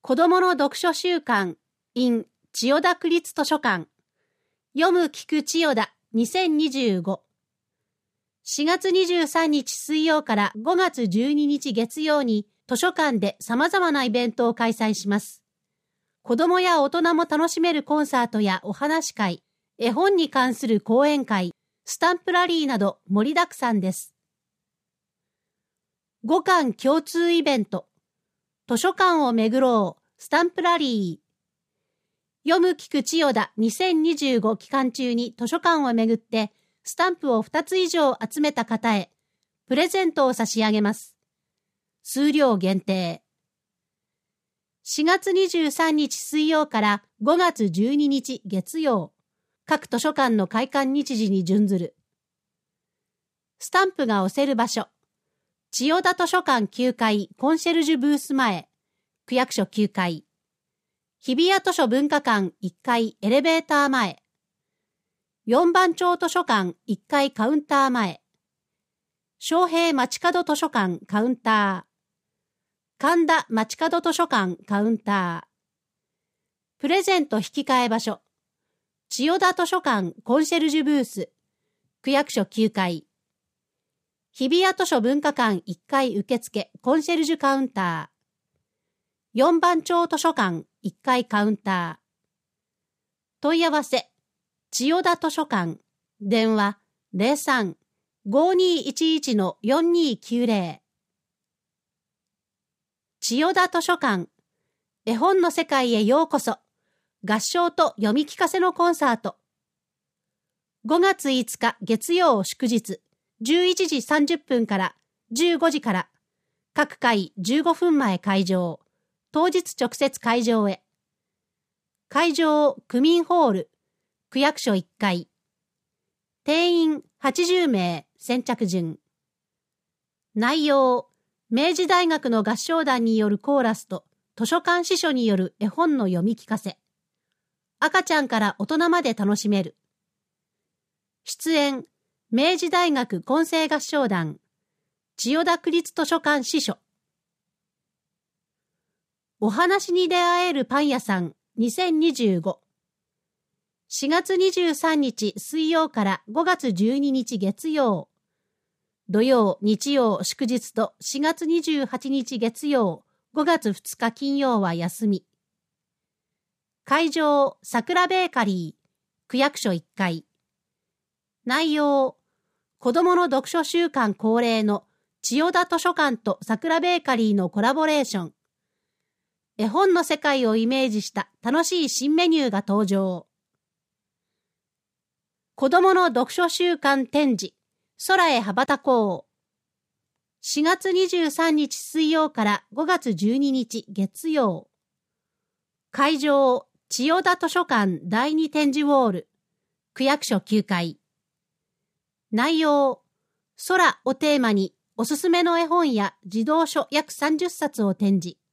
子どもの読書週間 in 千代田区立図書館読む聞く千代田2025 4月23日水曜から5月12日月曜に図書館で様々なイベントを開催します。子どもや大人も楽しめるコンサートやお話会、絵本に関する講演会、スタンプラリーなど盛りだくさんです。5館共通イベント、図書館を巡ろう、スタンプラリー。読む聞く千代田2025期間中に図書館を巡ってスタンプを2つ以上集めた方へプレゼントを差し上げます。数量限定。4月23日水曜から5月12日月曜、各図書館の開館日時に準ずる。スタンプが押せる場所。千代田図書館9階コンシェルジュブース前、区役所9階。日比谷図書文化館1階エレベーター前。4番町図書館1階カウンター前。昌平街角図書館カウンター。神田街角図書館カウンター。プレゼント引き換え場所。千代田図書館コンシェルジュブース。区役所9階。日比谷図書文化館1階受付コンシェルジュカウンター。4番町図書館1階カウンター。問い合わせ。千代田図書館。電話03-5211-4290。千代田図書館。絵本の世界へようこそ。合唱と読み聞かせのコンサート。5月5日月曜祝日、11時30分から15時から、各回15分前開場、当日直接会場へ。会場区民ホール、区役所1階。定員80名、先着順。内容、明治大学の合唱団によるコーラスと図書館司書による絵本の読み聞かせ。赤ちゃんから大人まで楽しめる。出演、明治大学混声合唱団、千代田区立図書館司書。お話に出会えるパン屋さん2025。4月23日水曜から5月12日月曜。土曜、日曜、祝日と4月28日月曜、5月2日金曜は休み。会場、桜ベーカリー、区役所1階。内容、子どもの読書週間恒例の千代田図書館と桜ベーカリーのコラボレーション。絵本の世界をイメージした楽しい新メニューが登場。子どもの読書週間展示、空へ羽ばたこう。4月23日水曜から5月12日月曜。会場、千代田図書館第2展示ウォール、区役所9階。内容、空をテーマにおすすめの絵本や児童書約30冊を展示。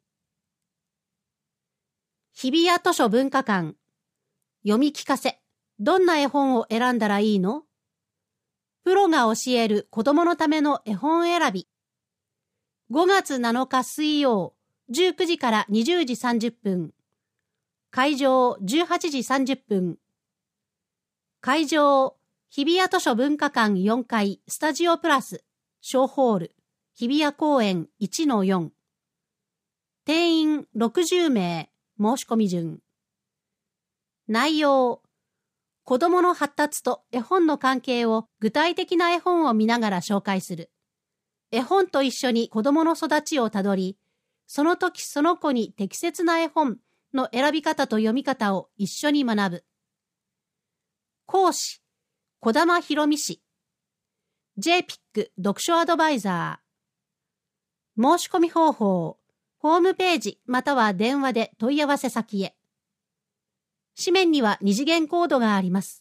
日比谷図書文化館。読み聞かせ。どんな絵本を選んだらいいの？プロが教える子供のための絵本選び。5月7日水曜、19時から20時30分。会場18時30分。会場、日比谷図書文化館4階スタジオプラス、小ホール、日比谷公園 1-4。定員60名、申し込み順。内容、子どもの発達と絵本の関係を具体的な絵本を見ながら紹介する。絵本と一緒に子どもの育ちをたどり、その時その子に適切な絵本の選び方と読み方を一緒に学ぶ。講師、児玉博美氏。JPIC 読書アドバイザー。申し込み方法、ホームページまたは電話で問い合わせ先へ。紙面には二次元コードがあります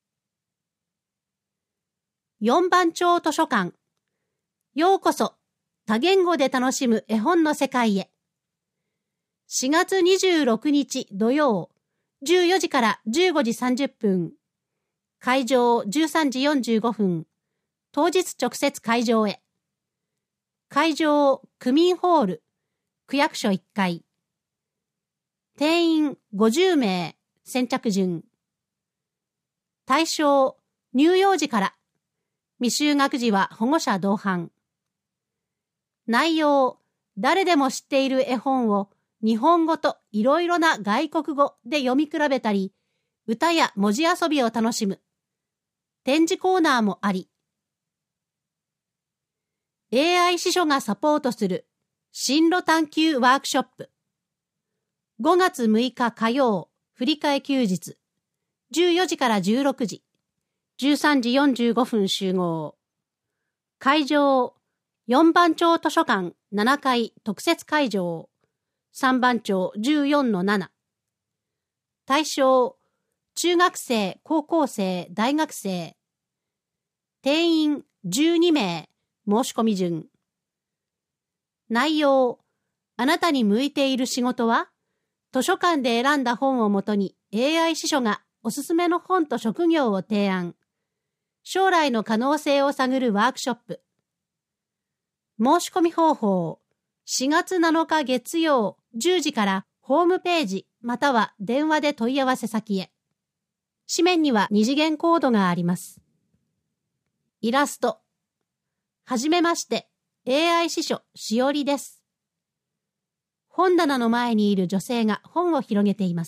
。4番町図書館。ようこそ、多言語で楽しむ絵本の世界へ。4月26日土曜、14時から15時30分。会場13時45分。当日直接会場へ。会場区民ホール、区役所1階。 定員50名、先着順。対象、乳幼児から。未就学児は保護者同伴。内容、誰でも知っている絵本を日本語といろいろな外国語で読み比べたり、歌や文字遊びを楽しむ。展示コーナーもあり。AI 司書がサポートする進路探究ワークショップ。5月6日火曜、振り替え休日。14時から16時。13時45分集合。会場、4番町図書館7階特設会場。3番町 14-7。対象、中学生、高校生、大学生。定員12名、申し込み順。内容、あなたに向いている仕事は、図書館で選んだ本をもとに AI 司書がおすすめの本と職業を提案。将来の可能性を探るワークショップ。申し込み方法、4月7日月曜10時からホームページまたは電話で問い合わせ先へ。紙面には二次元コードがあります。イラスト。はじめまして、AI 司書しおりです。本棚の前にいる女性が本を広げています。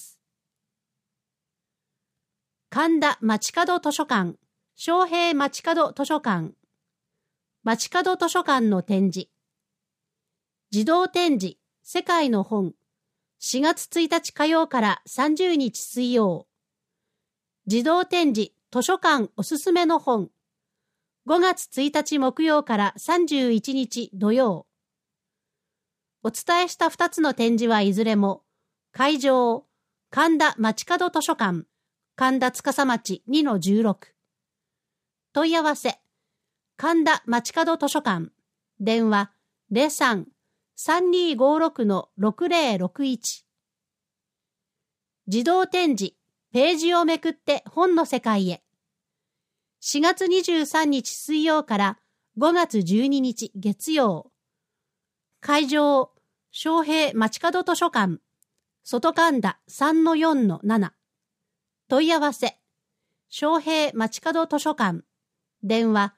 神田街角図書館、昌平街角図書館、街角図書館の展示。自動展示、世界の本、4月1日火曜から30日水曜。自動展示、図書館おすすめの本、5月1日木曜から31日土曜。お伝えした2つの展示はいずれも、会場、神田街角図書館、神田司町 2-16。問い合わせ、神田街角図書館、電話03-3256-6061。自動展示、ページをめくって本の世界へ。4月23日水曜から5月12日月曜。会場、昌平街角図書館、外神田 3-4-7。問い合わせ、昌平街角図書館、電話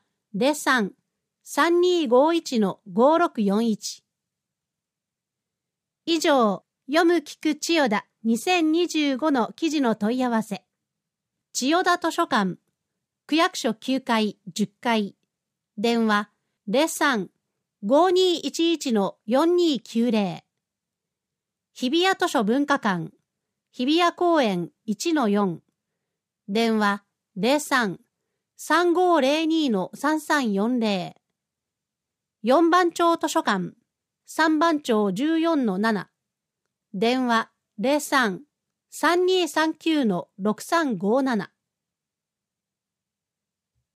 03-3251-5641。以上、読む聞く千代田2025の記事の問い合わせ。千代田図書館、区役所9階10階、電話03-5211-4290。日比谷図書文化館、日比谷公園 1-4、電話03-3502-3340。4番町図書館、3番町 14-7、電話03-3239-6357。